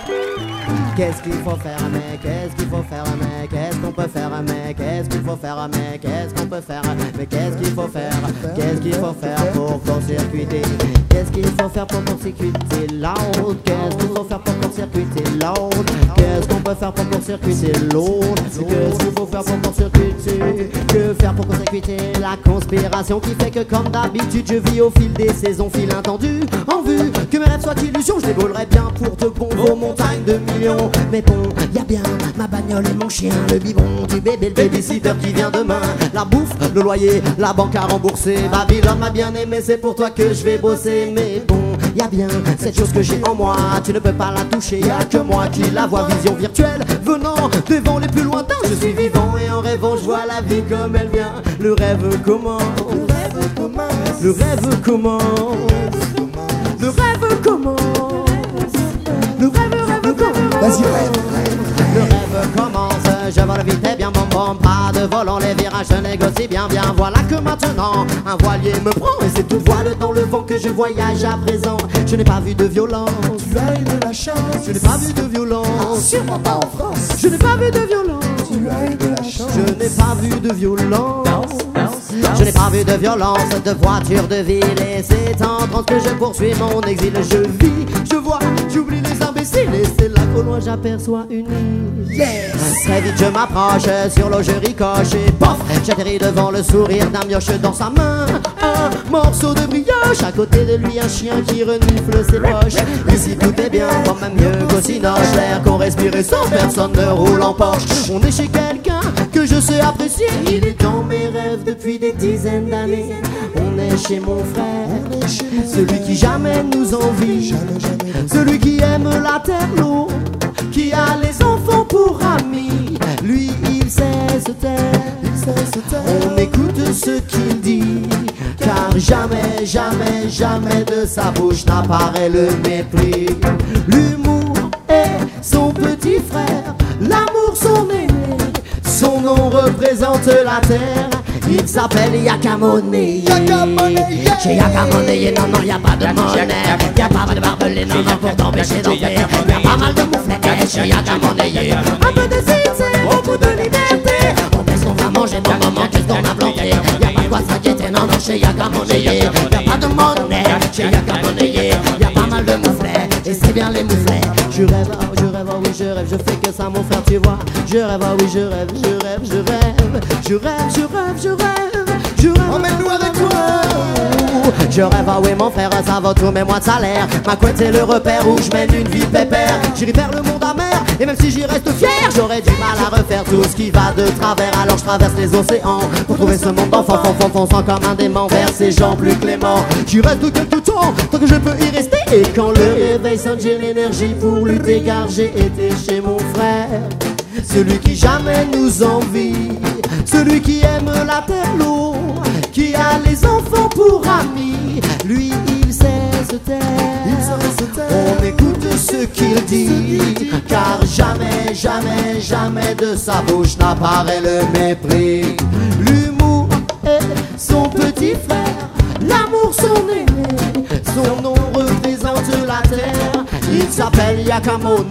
Qu'est-ce qu'il faut faire, mec? Qu'est-ce qu'il faut faire, mec? Qu'est-ce qu'on peut faire, mec? Qu'est-ce qu'il faut faire, mec? Qu'est-ce qu'on peut faire, mais qu'est-ce qu'il faut faire? Qu'est-ce qu'il faut faire pour court-circuiter? Qu'est-ce qu'il faut faire pour court-circuiter la route? Qu'est-ce qu'il faut faire pour court-circuiter la route? Qu'est-ce qu'on peut faire pour court-circuiter l'autre? Qu'est-ce qu'il faut faire pour court-circuiter? Que faire pour court-circuiter la conspiration qui fait que comme d'habitude je vis au fil des saisons, fil intendu en vue que mes rêves soient illusions. Je dévoilerai bien pour de bon vos montagnes de millions. Mais bon, y'a bien ma bagnole et mon chien, le biberon du bébé, le babysitter qui vient demain, la bouffe, le loyer, la banque à rembourser. Babylone m'a bien aimé, c'est pour toi que je vais bosser. Mais bon, y'a bien cette chose que j'ai en moi, tu ne peux pas la toucher, y'a que moi qui la vois. Vision virtuelle venant des vents les plus lointains. Je suis vivant et en rêvant je vois la vie comme elle vient. Le rêve commence, le rêve commence, le rêve commence, le rêve commence, le rêve commence. Vas-y, rêve. Le rêve commence, je vole vite et bien bon bon, pas de volant, les virages je négocie bien bien. Voilà que maintenant un voilier me prend et c'est tout voile dans le vent que je voyage à présent. Je n'ai pas vu de violence, Tu as eu de la chance. je n'ai pas vu de violence, Sûrement pas en France. je n'ai pas vu de violence, Tu as eu de la chance. je n'ai pas vu de violence. Je n'ai pas vu de violence, de voiture de ville. Et c'est en transe que je poursuis mon exil. Je vis, je vois, j'oublie les imbéciles. Et c'est là qu'au loin j'aperçois une île. Yes. Très vite je m'approche, sur l'eau je ricoche. Et pof, j'atterris devant le sourire d'un mioche dans sa main. Un morceau de brioche, à côté de lui un chien qui renifle ses poches. Ici tout est bien, quand même mieux qu'au Cinoche. L'air qu'on respire et sans personne ne roule en Porsche. On est chez quelqu'un que je sais apprécier. Il est dans mes rêves depuis des dizaines d'années. On est chez mon frère, celui qui jamais nous envie, celui qui aime la terre, l'eau, qui a les enfants pour amis. Lui il sait se taire, on écoute ce qu'il dit, car jamais, jamais, jamais de sa bouche n'apparaît le mépris. L'humour est son petit frère, l'amour son aîné, son nom représente la terre. Il s'appelle Yakamone. Chez Yakamone, non, non, y'a pas de monnaie. Y'a pas mal de barbelés, non, non, pour t'empêcher d'entrer. Y'a pas mal de mouflettes chez Yakamone. Un peu de zizé, beaucoup de liberté. On fait ce qu'on va manger dans le moment, qu'est-ce qu'on a planté. Y'a pas de quoi s'inquiéter, non, non, chez Yakamone. Y'a pas de monnaie chez Yakamone. Y'a pas mal de mouflettes, et c'est bien les mouflettes. Je rêve, oh, je rêve, oh oui, je rêve, je fais que ça mon frère, tu vois. Je rêve, oh oui, je rêve, je rêve, je rêve. Je rêve, je rêve, je rêve, je rêve. Emmène-nous avec toi. Je rêve, ah oui mon frère, ça vaut tous mes mois de salaire. Ma couette c'est le repère où je mène une vie pépère. J'irai vers le monde amer, et même si j'y reste fier, j'aurais du mal à refaire tout ce qui va de travers. Alors je traverse les océans pour trouver ce monde d'enfants, fonçant comme un démon vers ces gens plus cléments. J'y reste quelque temps, tant que je peux y rester. Et quand le réveil sonne, j'ai l'énergie pour lutter, car j'ai été chez mon frère, celui qui jamais nous envie, celui qui aime la terre, l'eau, qui a les enfants pour amis. Lui il sait se taire, on écoute ce qu'il dit, car jamais, jamais, jamais de sa bouche n'apparaît le mépris. L'humour est son petit frère, l'amour son aîné, son nom représente la terre. Il s'appelle Yakamone.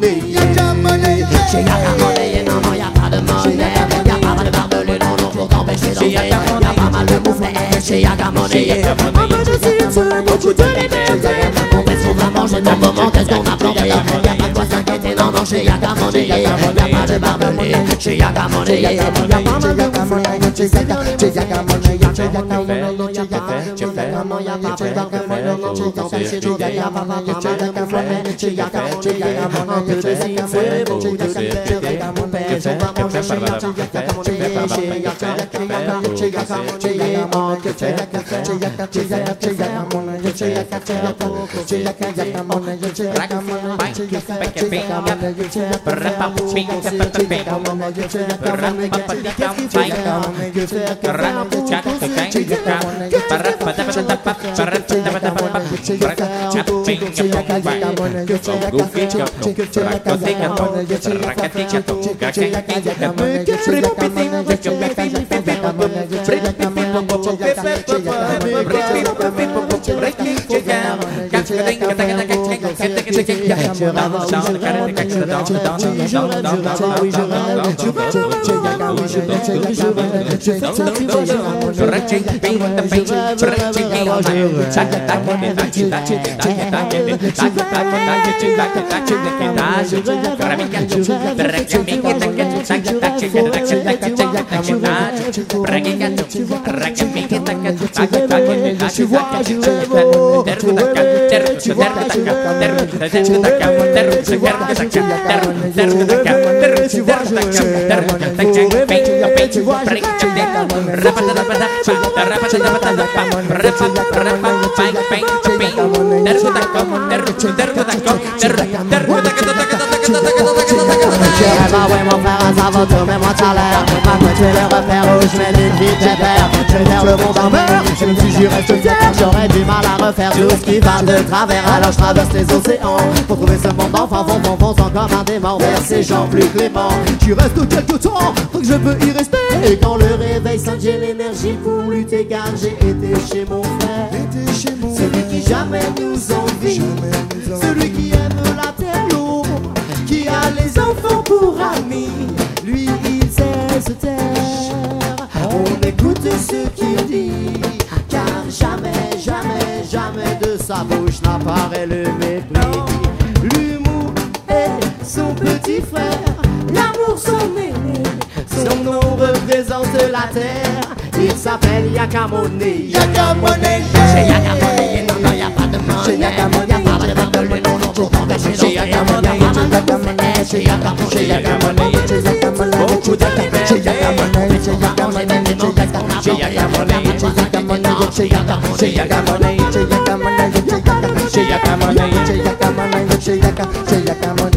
Chez Yakamone, non, non, y'a pas de monnaie. Y'a pas mal de barbelés, non, non, pour t'empêcher d'entrer. Y'a pas mal de mouflettes chez Yakamone. Un peu de zizou, beaucoup de liberté. On fait ce qu'on va manger dans le moment, qu'est-ce qu'on a planté. Y'a pas de quoi s'inquiéter, non, non, chez Yakamone. Y'a pas de barbelés chez Yakamone. Y'a pas mal de mouflettes chez Yakamone. Y'a pas de Ouais, mon frère, un saboteur, mets-moi de salaire. Maintenant tu es le repère où je mets une vie de père. Je perds le monde en mer, même si j'y reste fier. J'aurais du mal à refaire tout ce qui va de travers. Alors je traverse les océans pour trouver ce monde d'enfants fonçant comme un démon vers ces gens plus cléments. J'y reste quelques temps, donc je peux y rester. Et quand le réveil sonne, j'ai l'énergie pour lutter car j'ai été chez mon frère. Celui qui jamais nous envie, celui qui aime la terre lourde, qui a les enfants pour amis. Lui il sait se taire, on écoute ce qu'il dit, car jamais, jamais, jamais de sa bouche n'apparaît le mépris. L'humour est son petit frère, l'amour son aîné, son nom représente la terre. Il s'appelle Yakamone. Yakamone, c'est Yakamone, non, non, y'a pas de monnaie. C'est Yakamone, y'a pas de monnaie, non, non, pour empêcher. C'est Yakamone, c'est Yakamone, c'est Yakamone, c'est Yakamone, beaucoup d'affaires. C'est Yakamone, c'est Yakamone, c'est Yakamone, c'est Yakamone, c'est Yakamone, c'est Yakamone, c'est Yakamone, c'est Yakamone, c'est Yakamone,